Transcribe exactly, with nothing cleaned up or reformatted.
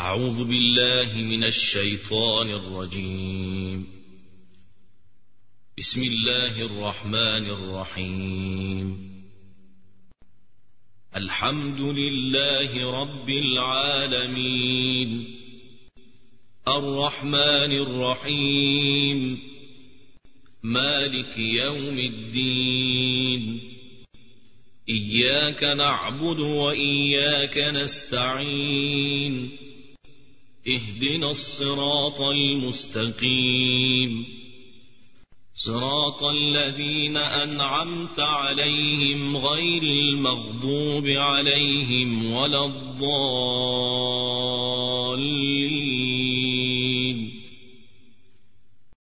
أعوذ بالله من الشيطان الرجيم. بسم الله الرحمن الرحيم. الحمد لله رب العالمين الرحمن الرحيم مالك يوم الدين إياك نعبد وإياك نستعين اهدنا الصراط المستقيم صراط الذين أنعمت عليهم غير المغضوب عليهم ولا الضالين